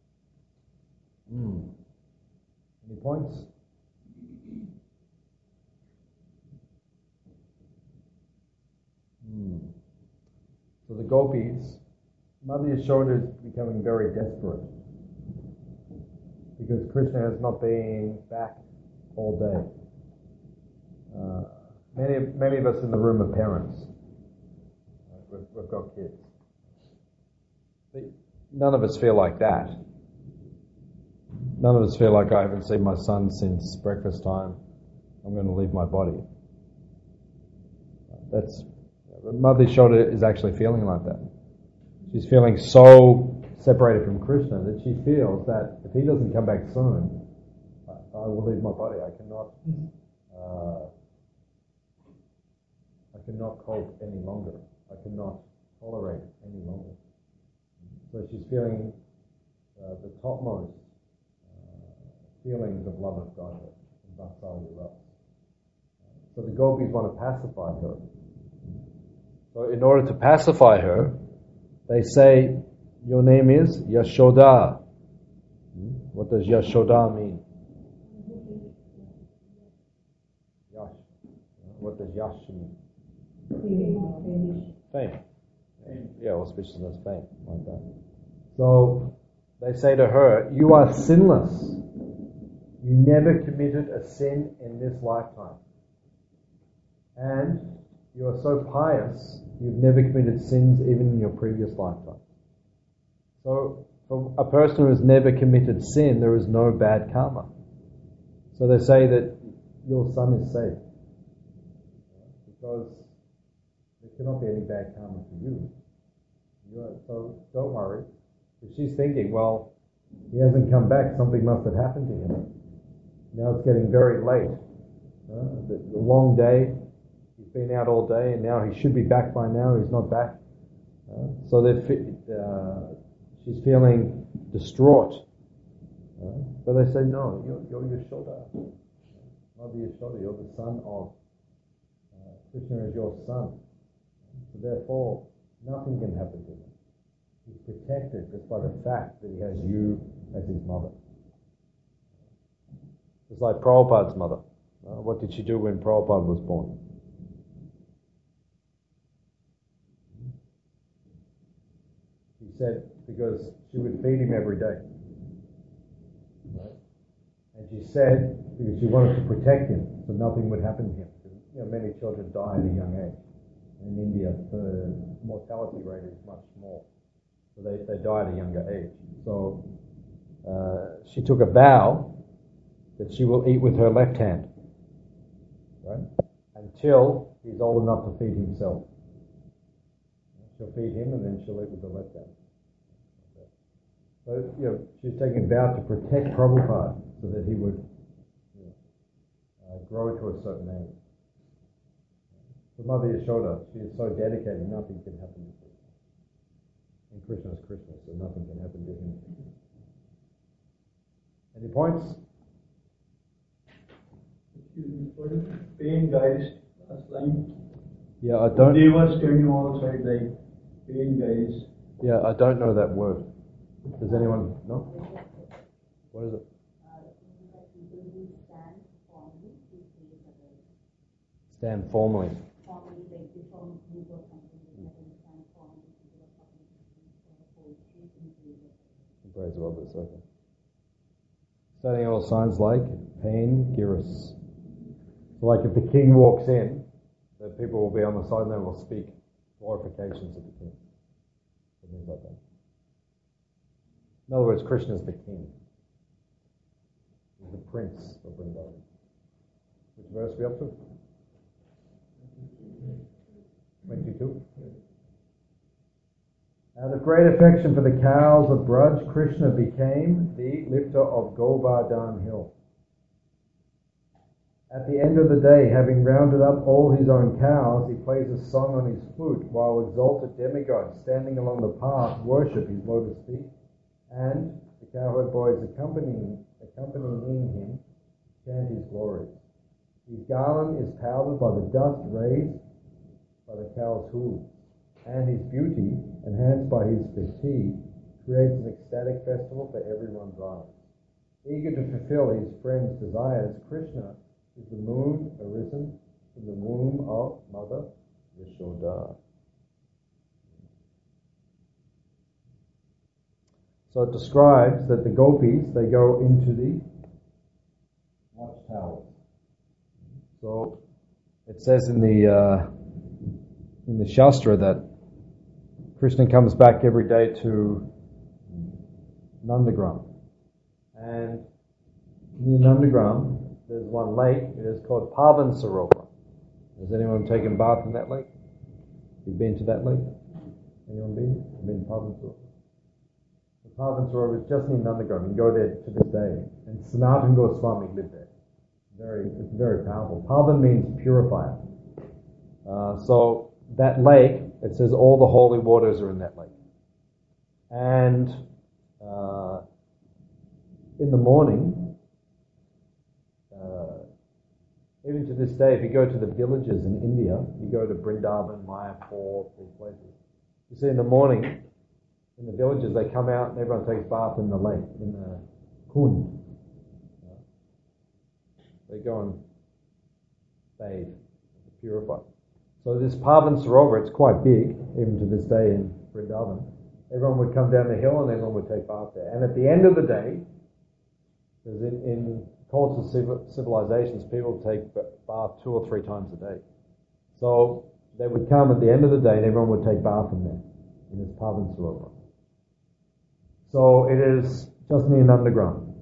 Speaker 1: Mm. Any points? Mm. So the gopis, Mother Yashoda is becoming very desperate because Krishna has not been back all day. Uh, many, many of us in the room are parents. we've, we've got kids. But none of us feel like that. None of us feel like I haven't seen my son since breakfast time. I'm going to leave my body. That's Mother Yashoda is actually feeling like that. She's feeling so separated from Krishna that she feels that if he doesn't come back soon, I, I will leave my body. I cannot, uh, I cannot cope any longer. I cannot tolerate any longer. So she's feeling uh, the topmost uh, feelings of love of God in Vatsalya Rasa. So the gopis want to pacify her. So in order to pacify her, they say, your name is Yashoda. What does Yashoda mean? Yash. What does Yash mean? Fame. Yeah, auspiciousness, fame, like that. So they say to her, you are sinless. You never committed a sin in this lifetime. And you are so pious, you've never committed sins even in your previous lifetime. So, for a person who has never committed sin, there is no bad karma. So they say that your son is safe. Because there cannot be any bad karma for you. you are, so don't worry. But she's thinking, well, he hasn't come back, something must have happened to him. Now it's getting very late. Uh, the, the long day. He's been out all day, and now he should be back by now. He's not back. Uh, so they, uh, she's feeling distraught. Uh, but they say, no, you're, you're Yashoda. Mother Yashoda, you're the son of uh, Krishna is your son. So therefore, nothing can happen to him. He's protected just by the fact that he has you as his mother. It's like Prabhupada's mother. Uh, what did she do when Prabhupada was born? She said because she would feed him every day. Right? And she said because she wanted to protect him so nothing would happen to him. You know, many children die at a young age. In India, the mortality rate is much more. So they, they die at a younger age. So uh, she took a vow that she will eat with her left hand. Right? Until he's old enough to feed himself. She'll feed him and then she'll eat with the left hand. Okay. So, you know, she's taking a vow to protect Prabhupada so that he would you know, uh, grow to a certain age. So Mother Yashoda, she is so dedicated, nothing can happen to Krishna. And Krishna is Krishna, so nothing can happen to him. Any points?
Speaker 2: Pain guys, last line.
Speaker 1: Yeah, I don't.
Speaker 2: They were standing outside like pain guys.
Speaker 1: Yeah, I don't know that word. Does anyone know? What is it? Stand formally.
Speaker 5: Formally, like they form a group or something, they stand formally instead of talking poetry in praise of
Speaker 1: Praise of others, okay. Standing all signs like pain, giris. So like if the king walks in, the people will be on the side and they will speak glorifications of the king. And things like that. In other words, Krishna is the king. He's the prince of Vrindavan. Which verse are we up to? twenty-two. Out of great affection for the cows of Braj, Krishna became the lifter of Govardhan hill. At the end of the day, having rounded up all his own cows, he plays a song on his flute, while exalted demigods standing along the path worship his lotus feet, and the cowherd boys accompanying, accompanying him chant his glories. His garland is powdered by the dust raised by the cow's hooves, and his beauty, enhanced by his fatigue, creates an ecstatic festival for everyone's eyes. Eager to fulfill his friend's desires, Krishna is the moon arisen from the womb of Mother Yashoda. So it describes that the gopis, they go into the watchtowers. So it says in the uh, in the Shastra that Krishna comes back every day to Nandagram. And near Nandagram, there's one lake. It is called Pavan Sarovar. Has anyone taken bath in that lake? You've been to that lake? Anyone been? You've been to Pavan Sarovar? The Pavan Sarovar is just near Nandagram. You can go there to this day. And Sanatana Goswami lived there. Very, it's very powerful. Pavan means purifier. Uh, so that lake, it says all the holy waters are in that lake. And uh, in the morning, uh, even to this day, if you go to the villages in India, you go to Vrindavan, Mayapur, these places, you see in the morning, in the villages, they come out and everyone takes bath in the lake, in the kund. They go and bathe to purify. So this Pavan Sarovar, it's quite big, even to this day in Vrindavan. Everyone would come down the hill and everyone would take bath there. And at the end of the day, because in, in cultural civil, civilizations, people take bath two or three times a day. So they would come at the end of the day and everyone would take bath in there, in this Pavan Sarovar. So it is just near Nandagram.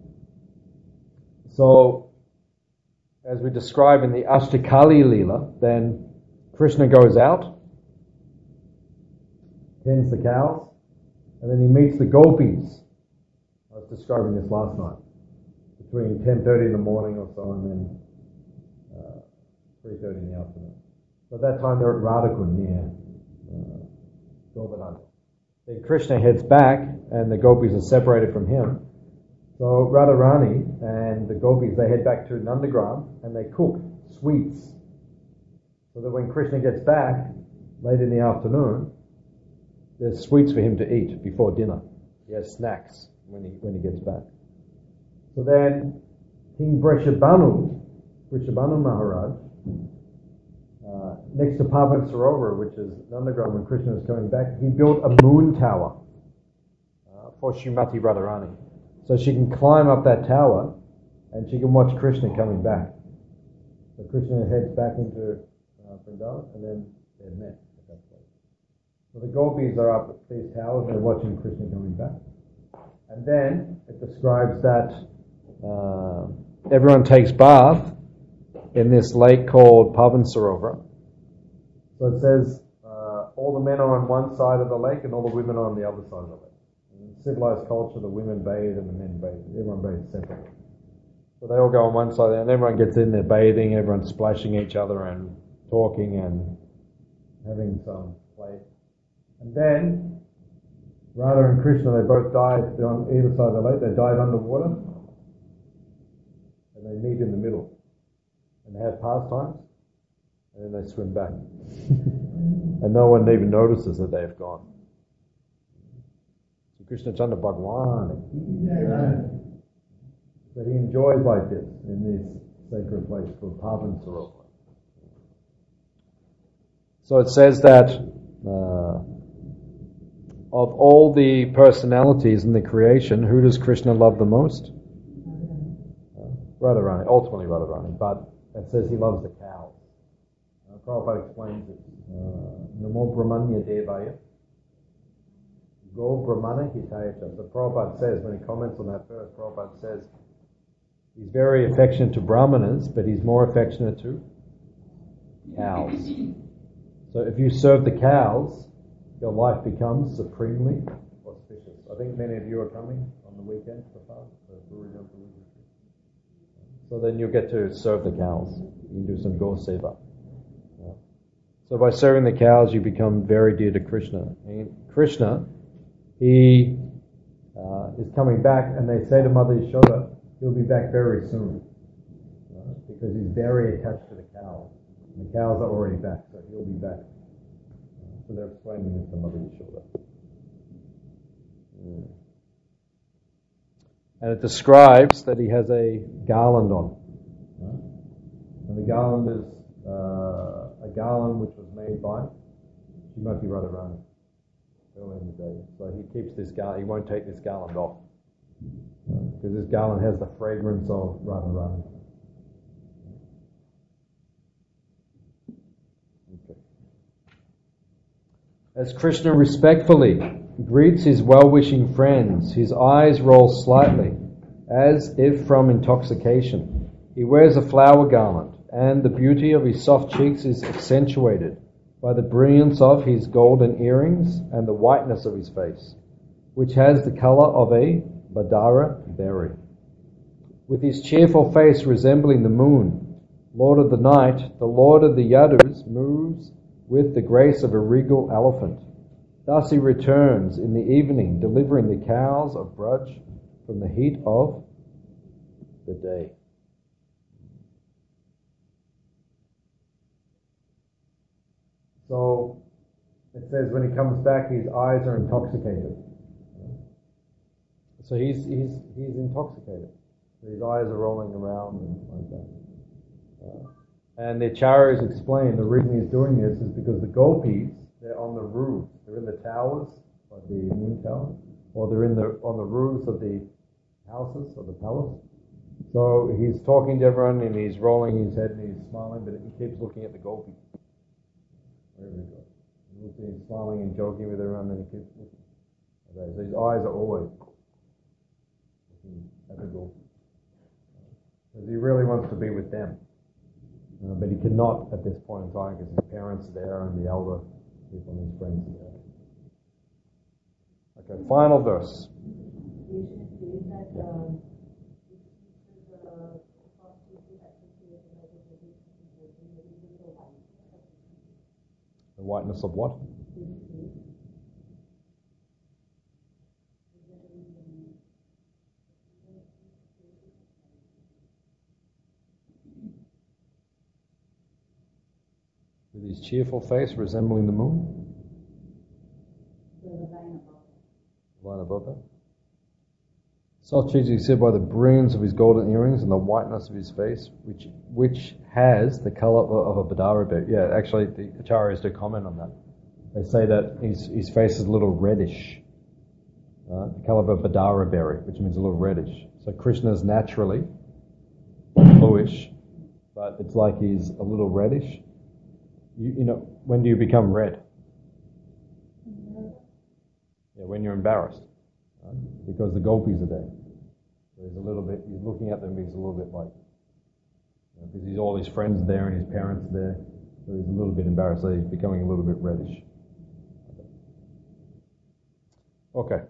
Speaker 1: So, as we describe in the Ashtakali Leela, then Krishna goes out, tends the cows, and then he meets the gopis. I was describing this last night. Between ten thirty in the morning or so and then uh, three thirty in the afternoon. So at that time they're at Radhakund near uh, Govardhan. Then Krishna heads back and the gopis are separated from him. So Radharani and the gopis, they head back to Nandagram and they cook sweets. So that when Krishna gets back, late in the afternoon, there's sweets for him to eat before dinner. He has snacks when he when he gets back. So then King Vrishabhanu, Vrishabhanu Maharaj, uh, next to Pavan Sarovar, which is Nandagram, when Krishna was coming back, he built a moon tower uh, for Srimati Radharani. So she can climb up that tower and she can watch Krishna coming back. So Krishna heads back into uh, Vrindavan and then they're met at that place. So the gopis are up at these towers and they're watching Krishna coming back. And then it describes that uh, everyone takes bath in this lake called Pavan Sarovar. So it says uh, all the men are on one side of the lake and all the women are on the other side of the lake. In civilized culture, the women bathe and the men bathe. Everyone bathes separately. So they all go on one side and everyone gets in there bathing, everyone's splashing each other and talking and having some play. And then Radha and Krishna, they both dive on either side of the lake. They dive underwater and they meet in the middle. And they have pastimes and then they swim back. And no one even notices that they've gone. So Krishna Chandra Bhagwan. So he enjoys like this in this sacred place called Pavan Sarovar. So it says that uh, of all the personalities in the creation, who does Krishna love the most? Uh, Radharani, ultimately Radharani, but it says he loves the cows. Uh, Prabhupada explains it. Uh, Namo Brahmanya Devaya Go Brahmana Hitaya. So Prabhupada says, when he comments on that verse, Prabhupada says he's very affectionate to Brahmanas, but he's more affectionate to cows. So if you serve the cows, your life becomes supremely auspicious. I think many of you are coming on the weekend for fast. So then you'll get to serve the cows. You can do some go seva. Yeah. So by serving the cows, you become very dear to Krishna. And Krishna, he uh, is coming back, and they say to Mother Yashoda, he'll be back very soon. Uh, because he's very attached to the cows. And the cows are already back, so he'll be back. So they're explaining this to Mother Yashoda. Mm. And it describes that he has a garland on. Right? And the garland is uh, a garland which was made by Srimati Radharani early in the day. So he keeps this garland, he won't take this garland off. Because right? This garland has the fragrance of Radharani. As Krishna respectfully greets his well-wishing friends, his eyes roll slightly, as if from intoxication. He wears a flower garland, and the beauty of his soft cheeks is accentuated by the brilliance of his golden earrings and the whiteness of his face, which has the colour of a badara berry. With his cheerful face resembling the moon, Lord of the night, the Lord of the Yadus moves with the grace of a regal elephant. Thus he returns in the evening, delivering the cows of Braj from the heat of the day. So it says when he comes back, his eyes are intoxicated. So he's he's he's intoxicated. His eyes are rolling around and like that. Uh, and the acharyas explain the reason he's doing this is because the gopis, they're on the roofs, they're in the towers, like the moon tower, or they're in the on the roofs of the houses of the palace. So he's talking to everyone and he's rolling his head and he's smiling, but he keeps looking at the gopis. Wherever he goes. He's smiling and joking with everyone and he keeps looking. Okay, so his eyes are always looking at the gopis. Because he really wants to be with them. Uh, but he cannot at this point in time because his parents are there and the elder people and his friends are there. Okay, final verse. The whiteness of what? With his cheerful face resembling the moon?
Speaker 5: The line above.
Speaker 1: Line above that? Soft cheeks he said by the brilliance of his golden earrings and the whiteness of his face, which which has the colour of a badara berry. Yeah, actually the acharyas do comment on that. They say that his his face is a little reddish. Uh, the colour of a badara berry, which means a little reddish. So Krishna is naturally bluish, but it's like he's a little reddish. You, you know, when do you become red? Yeah, when you're embarrassed, right? Because the gopis are there. So he's a little bit, he's looking at them, he's a little bit like, you know, because he's all his friends there and his parents are there, so he's a little bit embarrassed, so he's becoming a little bit reddish. Okay.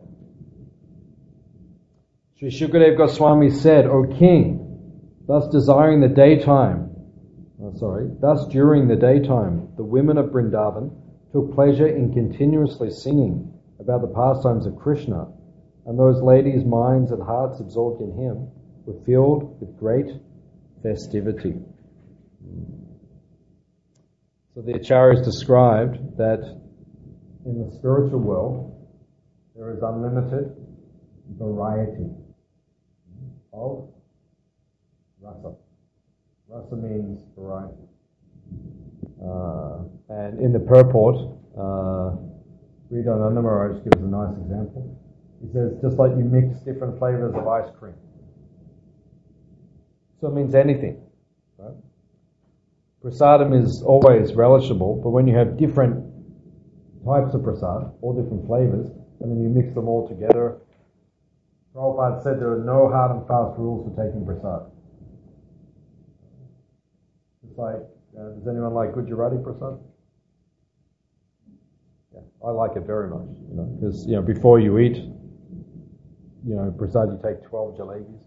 Speaker 1: Sri Shukadev Goswami said, O king, thus desiring the daytime, oh, sorry, thus during the daytime, the women of Vrindavan took pleasure in continuously singing about the pastimes of Krishna, and those ladies' minds and hearts absorbed in him were filled with great festivity. So the acharyas described that in the spiritual world there is unlimited variety of rasa. Rasa means variety. Uh, and in the purport, uh, Sridhananda Maharaj gives a nice example. He says, just like you mix different flavors of ice cream. So it means anything. Right? Prasadam is always relishable, but when you have different types of prasad, all different flavors, and then you mix them all together, Prabhupada said there are no hard and fast rules for taking prasad. It's like, uh, does anyone like Gujarati prasad? Yeah, I like it very much, you know, because, you know, before you eat, you know, prasad, you take twelve jalebis.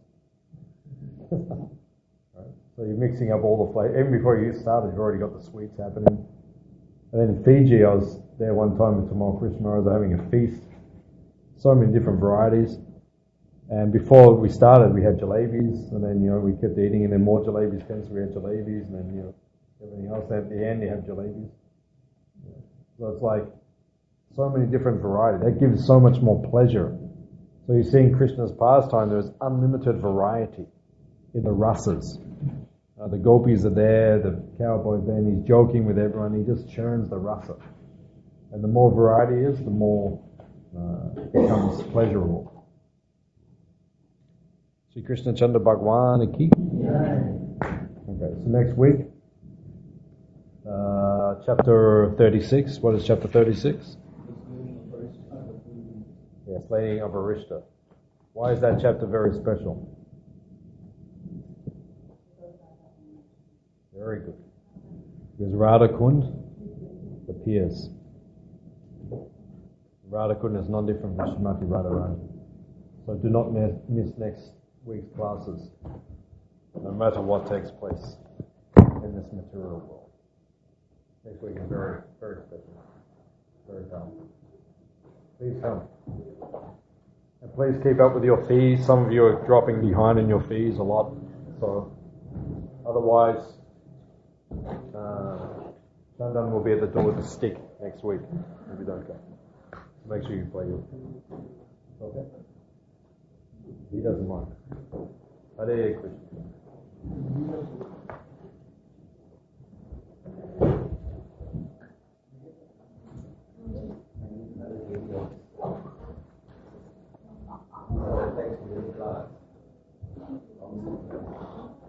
Speaker 1: Right? So you're mixing up all the flavors. Even before you started, you've already got the sweets happening. And then in Fiji, I was there one time with Tamal Krishna. I was having a feast. So many different varieties. And before we started, we had jalebis. And then, you know, we kept eating. And then more jalebis came, so we had jalebis. And then, you know, everything else. And at the end, you have jalebis. Yeah. So it's like so many different varieties. That gives so much more pleasure. So you see in Krishna's pastime, there's unlimited variety in the rasas. Uh, the gopis are there, the cowboys there, and he's joking with everyone. He just churns the rasa. And the more variety is, the more uh, it becomes pleasurable. Sri Krishna Chandra Bhagwan ki. Okay, so next week, uh, chapter thirty-six. What is chapter thirty-six? explaining Avarishta. Why is that chapter very special? Very good. Because Radha Kund appears. Radha Kund is not different from Srimati Radharani. So do not miss, miss next week's classes, no matter what takes place in this material world. Next week is very, very special. Very powerful. Please come. And please keep up with your fees. Some of you are dropping behind in your fees a lot. So otherwise, uh, Chandan will be at the door with a stick next week if you don't go. Make sure you play your Okay? He doesn't mind. Hare Krishna.
Speaker 4: Thanks for the class.